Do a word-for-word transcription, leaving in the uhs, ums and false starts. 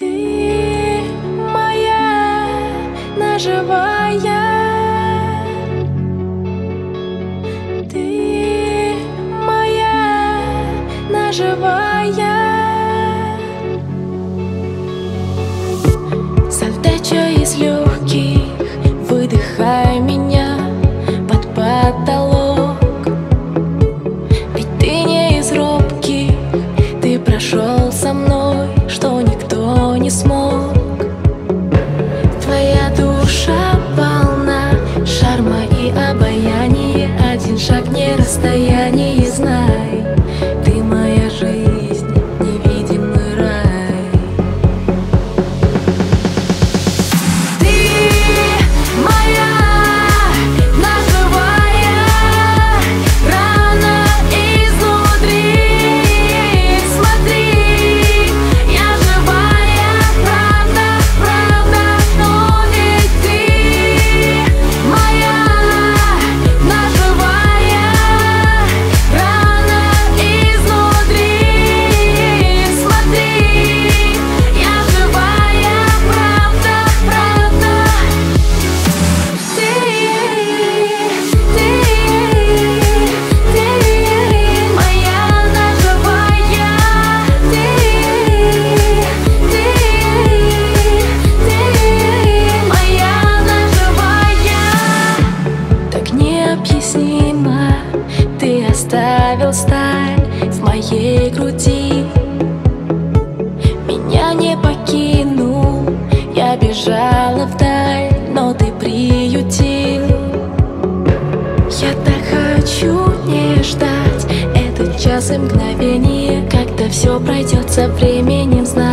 Ты моя ножевая, ты моя ножевая. Задача из легких, выдыхай меня под потолок. Ведь ты не из робких, ты прошел со мной, что никто не смог. Твоя душа полна шарма и обаяния, один шаг не расстояние, знай, ты моя жизнь, невидимый рай. Ты моя ножевая рана изнутри. Смотри, я живая, правда, правда, но ведь ты моя ножевая рана изнутри. Смотри, я живая, правда, правда. Ты, ты, ты моя ножевая. Ты, ты, ты моя ножевая. Так необъяснимо ты оставил сталь в моей груди. Меня не покинул, я бежала вдаль, но ты приютил. Я так хочу не ждать этот час и мгновение, когда все пройдет со временем, знай.